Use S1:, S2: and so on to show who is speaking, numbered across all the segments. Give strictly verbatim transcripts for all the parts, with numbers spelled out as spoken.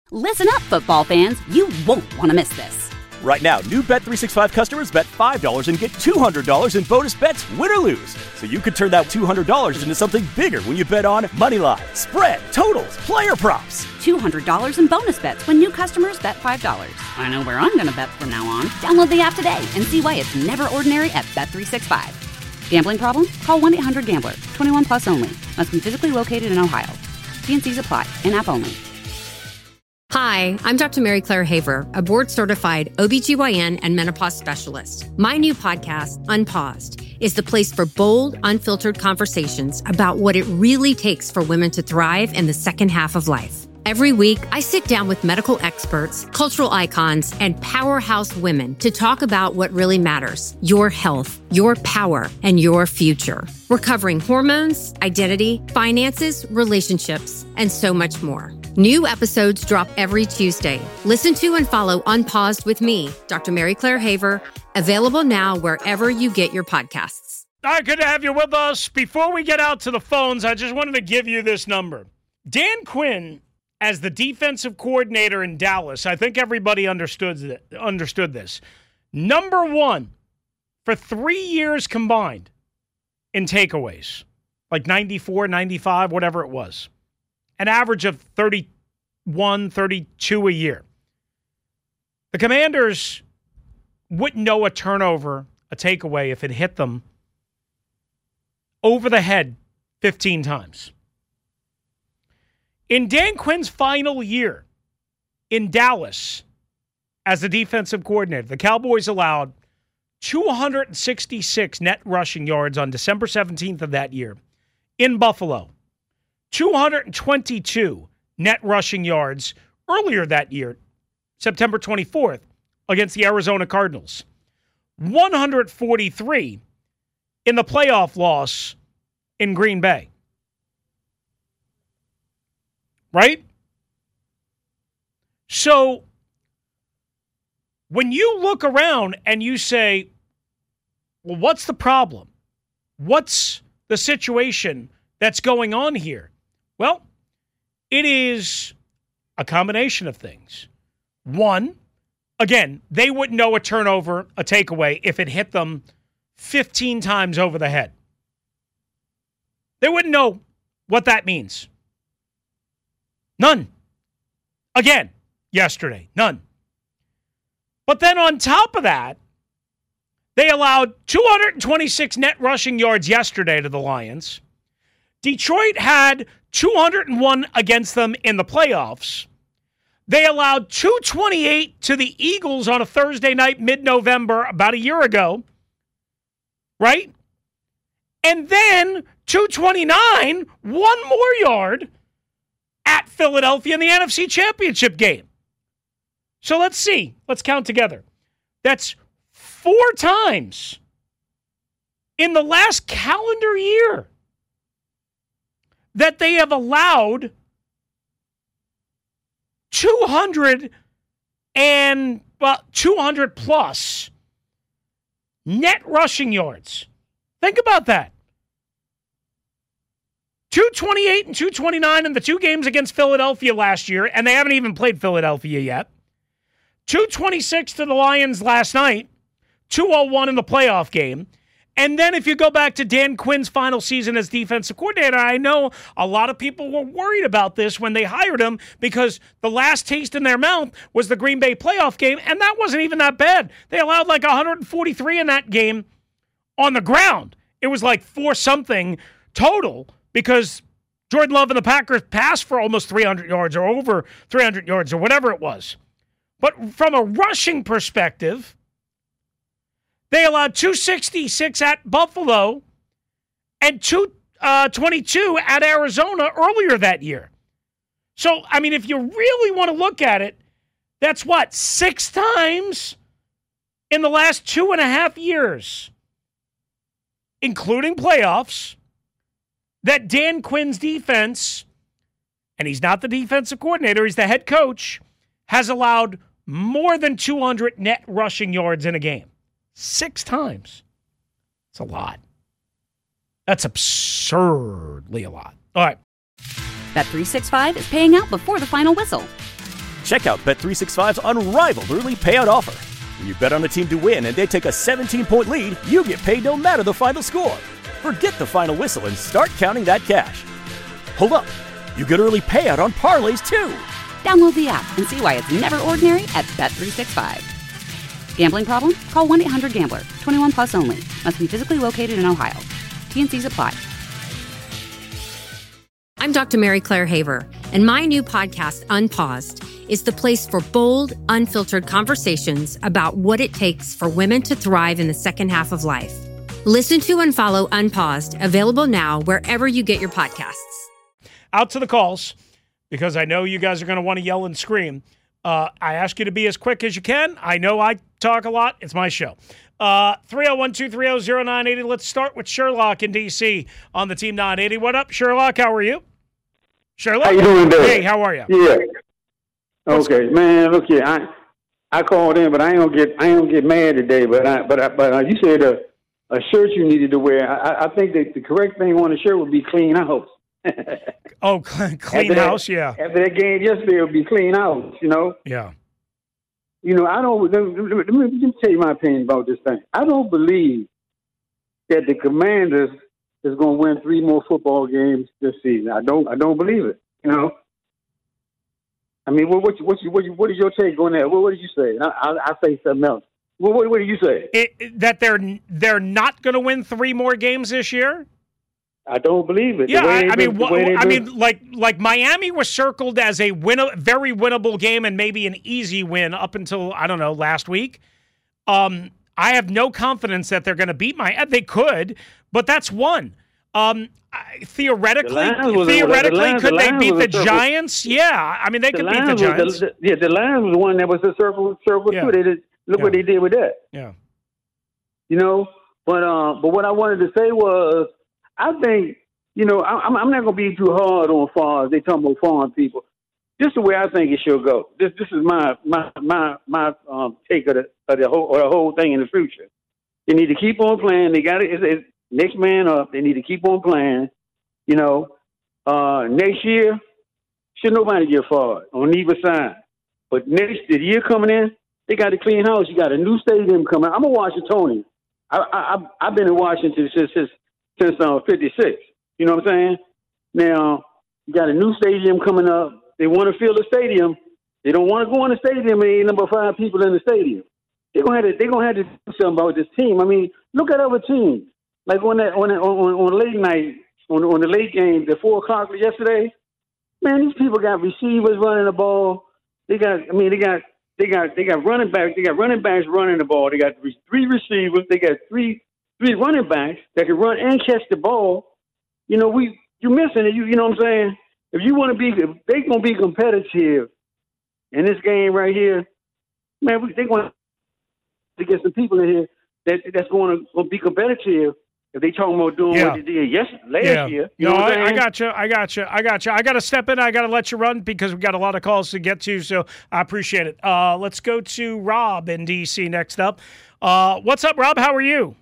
S1: Listen up, football fans. You won't want to miss this.
S2: Right now, new Bet three sixty-five customers bet five dollars and get two hundred dollars in bonus bets, win or lose. So you could turn that two hundred dollars into something bigger when you bet on moneyline, spread, totals, player props.
S1: two hundred dollars in bonus bets when new customers bet five dollars. I know where I'm going to bet from now on. Download the app today and see why it's never ordinary at Bet three sixty-five. Gambling problem? Call one eight hundred gambler. twenty-one plus only. Must be physically located in Ohio. T and C's apply. In-app only.
S3: Hi, I'm Doctor Mary Claire Haver, a board-certified O B G Y N and menopause specialist. My new podcast, Unpaused, is the place for bold, unfiltered conversations about what it really takes for women to thrive in the second half of life. Every week, I sit down with medical experts, cultural icons, and powerhouse women to talk about what really matters: your health, your power, and your future. We're covering hormones, identity, finances, relationships, and so much more. New episodes drop every Tuesday. Listen to and follow Unpaused with me, Doctor Mary Claire Haver, available now wherever you get your podcasts.
S4: All right, good to have you with us. Before we get out to the phones, I just wanted to give you this number. Dan Quinn, as the defensive coordinator in Dallas, I think everybody understood th- understood this. Number one for three years combined in takeaways, like ninety-four, ninety-five, whatever it was. An average of thirty-one, thirty-two a year. The Commanders wouldn't know a turnover, a takeaway, if it hit them over the head fifteen times. In Dan Quinn's final year in Dallas as the defensive coordinator, the Cowboys allowed two hundred sixty-six net rushing yards on December seventeenth of that year. In Buffalo, two hundred twenty-two net rushing yards earlier that year, September twenty-fourth, against the Arizona Cardinals. one hundred forty-three in the playoff loss in Green Bay. Right? So, when you look around and you say, well, what's the problem? What's the situation that's going on here? Well, it is a combination of things. One, again, they wouldn't know a turnover, a takeaway, if it hit them fifteen times over the head. They wouldn't know what that means. None. Again, yesterday, none. But then on top of that, they allowed two hundred twenty-six net rushing yards yesterday to the Lions. Detroit had two hundred one against them in the playoffs. They allowed two twenty-eight to the Eagles on a Thursday night mid-November about a year ago. Right? And then two twenty-nine, one more yard at Philadelphia in the N F C Championship game. So let's see. Let's count together. That's four times in the last calendar year that they have allowed two hundred and well, two hundred plus net rushing yards. Think about that. two twenty-eight and two twenty-nine in the two games against Philadelphia last year, and they haven't even played Philadelphia yet. two twenty-six to the Lions last night, two oh one in the playoff game. And then if you go back to Dan Quinn's final season as defensive coordinator, I know a lot of people were worried about this when they hired him because the last taste in their mouth was the Green Bay playoff game, and that wasn't even that bad. They allowed like one hundred forty-three in that game on the ground. It was like four something total because Jordan Love and the Packers passed for almost three hundred yards or over three hundred yards or whatever it was. But from a rushing perspective, they allowed two sixty-six at Buffalo and two twenty-two at Arizona earlier that year. So, I mean, if you really want to look at it, that's what, six times in the last two and a half years, including playoffs, that Dan Quinn's defense, and he's not the defensive coordinator, he's the head coach, has allowed more than two hundred net rushing yards in a game. Six times. It's a lot. That's absurdly a lot. All right.
S1: Bet three sixty-five is paying out before the final whistle.
S2: Check out Bet three sixty-five's unrivaled early payout offer. When you bet on a team to win and they take a seventeen-point lead, you get paid no matter the final score. Forget the final whistle and start counting that cash. Hold up. You get early payout on parlays, too.
S1: Download the app and see why it's never ordinary at Bet three sixty-five. Gambling problem? Call one eight hundred gambler. twenty-one plus only. Must be physically located in Ohio. T N Cs apply.
S3: I'm Doctor Mary Claire Haver, and my new podcast, Unpaused, is the place for bold, unfiltered conversations about what it takes for women to thrive in the second half of life. Listen to and follow Unpaused, available now wherever you get your podcasts.
S4: Out to the calls, because I know you guys are going to want to yell and scream. Uh, I ask you to be as quick as you can. I know I talk a lot. It's my show. Uh, three oh one, two three oh, oh nine eight oh. Let's start with Sherlock in D C on the Team nine eighty. What up, Sherlock? How are you? Sherlock?
S5: How you doing, Dave?
S4: Hey, how are you?
S5: Yeah. Okay, man. Look here, I I called in, but I ain't gonna get I ain't gonna get mad today. But I but I, but uh, you said a a shirt you needed to wear. I, I think that the correct thing on the shirt would be clean house.
S4: Oh, clean, clean
S5: after
S4: house,
S5: that,
S4: yeah.
S5: After that game yesterday, it would be clean house. You know.
S4: Yeah.
S5: You know, I don't. Let me, let me, let me tell you my opinion about this thing. I don't believe that the Commanders is going to win three more football games this season. I don't. I don't believe it. You know. I mean, what what what what, what is your take on that? What, what did you say? I, I, I say something else. What what, what did you say?
S4: It, it, that they're they're not going to win three more games this year?
S5: I don't believe it.
S4: Yeah, I, I
S5: do,
S4: mean, wh- I mean, like like Miami was circled as a win, very winnable game, and maybe an easy win up until I don't know last week. Um, I have no confidence that they're going to beat my. They could, but that's one. Um, I, theoretically, theoretically,
S5: the
S4: could they beat the
S5: circle.
S4: Giants? Yeah, I mean, they
S5: the
S4: could beat the Giants.
S5: The, yeah, the Lions was the one that was the circle circle
S4: yeah.
S5: too. They did, look
S4: yeah.
S5: what they did with that.
S4: Yeah,
S5: you know. But uh, but what I wanted to say was, I think. You know, I'm, I'm not going to be too hard on farms. They talking about farm people. This is the way I think it should go. This this is my my my my um, take of the of the whole of the whole thing in the future. They need to keep on playing. They got it. It's, it's next man up. They need to keep on playing. You know, uh, next year should nobody get fired on either side. But next the year coming in, they got a clean house. You got a new stadium coming. I'm a Washingtonian. I I I've been in Washington since since since um, fifty-six. You know what I'm saying? Now, you got a new stadium coming up. They want to fill the stadium. They don't want to go in the stadium and ain't number five people in the stadium. They're gonna have to. They're gonna have to do something about this team. I mean, look at other teams. Like on that on that, on, on late night on on the late games at four o'clock yesterday. Man, these people got receivers running the ball. They got. I mean, they got. They got. They got running backs. They got running backs running the ball. They got three receivers. They got three three running backs that can run and catch the ball. You know, we you missing it. You you know what I'm saying? If you want to be, if they gonna be competitive in this game right here, man, we, they going to get some people in here that that's going to be competitive. If they talking about doing
S4: yeah.
S5: what they did yes last
S4: yeah.
S5: year, you
S4: no,
S5: know what
S4: I, I got you. I got you. I got you. I got to step in. I got to let you run because we got a lot of calls to get to. So I appreciate it. Uh, let's go to Rob in D C next up. Uh, what's up, Rob? How are you?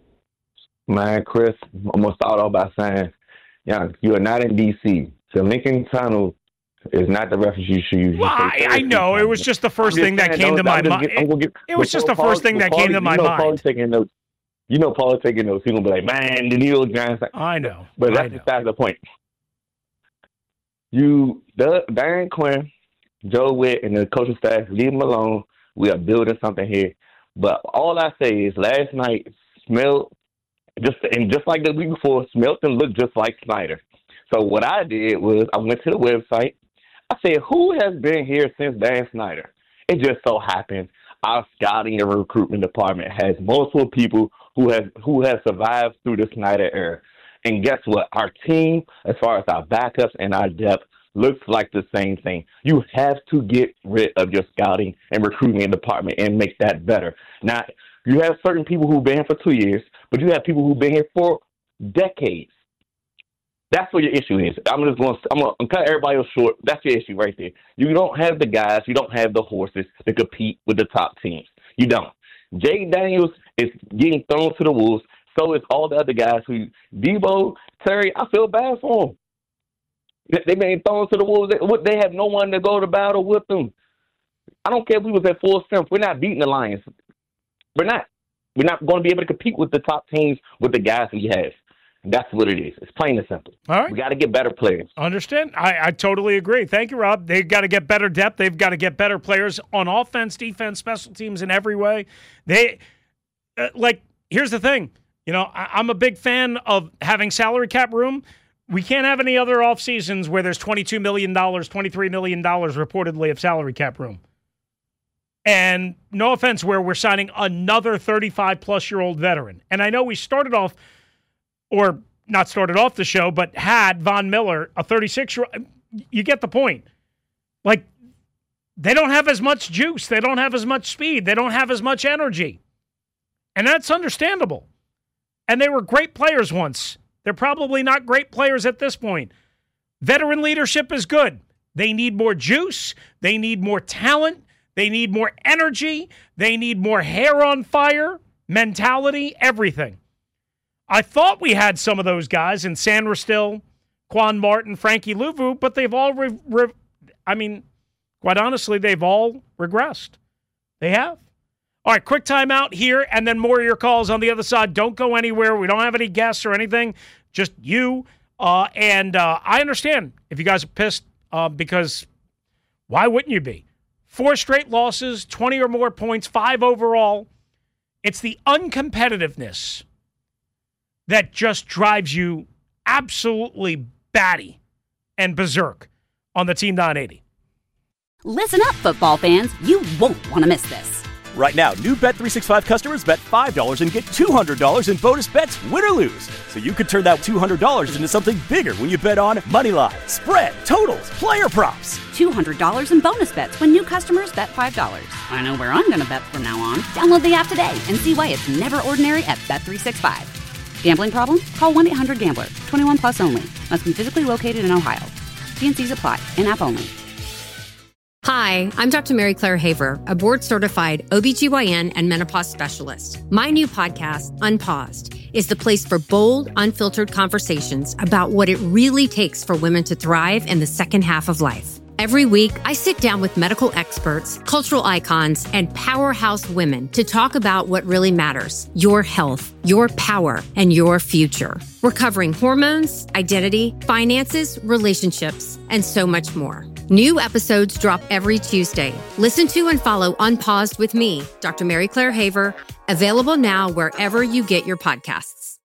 S6: Man, Chris, I'm going to start off by saying, yeah, you are not in D C. The Lincoln Tunnel is not the reference you should use.
S4: Well, I, I know. It was just the first thing that came to my mind. It, it was just the first thing that came to my mind.
S6: Paul's taking notes. You know Paul's taking notes. He's going to be like, man, the New York Giants.
S4: I know.
S6: But that's besides the point. You, the, Dan Quinn, Joe Witt, and the coaching staff, leave them alone. We are building something here. But all I say is last night, smelled, just and just like the week before, Smelton looked just like Snyder. So what I did was I went to the website. I said, who has been here since Dan Snyder? It just so happened our scouting and recruitment department has multiple people who have who have survived through the Snyder era. And guess what? Our team, as far as our backups and our depth, looks like the same thing. You have to get rid of your scouting and recruiting department and make that better. Now, you have certain people who've been here for two years, but you have people who've been here for decades. That's what your issue is. I'm just going. I'm going to cut everybody else short. That's your issue right there. You don't have the guys. You don't have the horses to compete with the top teams. You don't. Jay Daniels is getting thrown to the wolves. So is all the other guys who Debo, Terry. I feel bad for them. They being thrown to the wolves. They, they have no one to go to battle with them. I don't care if we was at full strength. We're not beating the Lions. We're not. We're not going to be able to compete with the top teams with the guys we have. That's what it is. It's plain and simple.
S4: All right.
S6: We got to get better players.
S4: Understand? I, I totally agree. Thank you, Rob. They've got to get better depth. They've got to get better players on offense, defense, special teams in every way. They, uh, like, here's the thing. You know, I, I'm a big fan of having salary cap room. We can't have any other off seasons where there's twenty-two million dollars, twenty-three million dollars reportedly of salary cap room. And no offense, where we're signing another thirty-five-plus-year-old veteran. And I know we started off, or not started off the show, but had Von Miller, a thirty-six-year-old. You get the point. Like, they don't have as much juice. They don't have as much speed. They don't have as much energy. And that's understandable. And they were great players once. They're probably not great players at this point. Veteran leadership is good. They need more juice. They need more talent. They need more energy. They need more hair on fire, mentality, everything. I thought we had some of those guys in Sandra Still, Quan Martin, Frankie Louvu, but they've all, re- re- I mean, quite honestly, they've all regressed. They have. All right, quick timeout here, and then more of your calls on the other side. Don't go anywhere. We don't have any guests or anything, just you. Uh, and uh, I understand if you guys are pissed uh, because why wouldn't you be? Four straight losses, twenty or more points, five overall. It's the uncompetitiveness that just drives you absolutely batty and berserk on the Team nine eighty.
S1: Listen up, football fans. You won't want to miss this.
S2: Right now, new Bet three sixty-five customers bet five dollars and get two hundred dollars in bonus bets, win or lose. So you could turn that two hundred dollars into something bigger when you bet on money line, spread, totals, player props.
S1: two hundred dollars in bonus bets when new customers bet five dollars. I know where I'm going to bet from now on. Download the app today and see why it's never ordinary at Bet three sixty-five. Gambling problem? Call one eight hundred gambler. twenty-one plus only. Must be physically located in Ohio. T and C's apply. In-app only.
S3: Hi, I'm Doctor Mary Claire Haver, a board-certified O B G Y N and menopause specialist. My new podcast, Unpaused, is the place for bold, unfiltered conversations about what it really takes for women to thrive in the second half of life. Every week, I sit down with medical experts, cultural icons, and powerhouse women to talk about what really matters: your health, your power, and your future. We're covering hormones, identity, finances, relationships, and so much more. New episodes drop every Tuesday. Listen to and follow Unpaused with me, Doctor Mary Claire Haver, available now wherever you get your podcasts.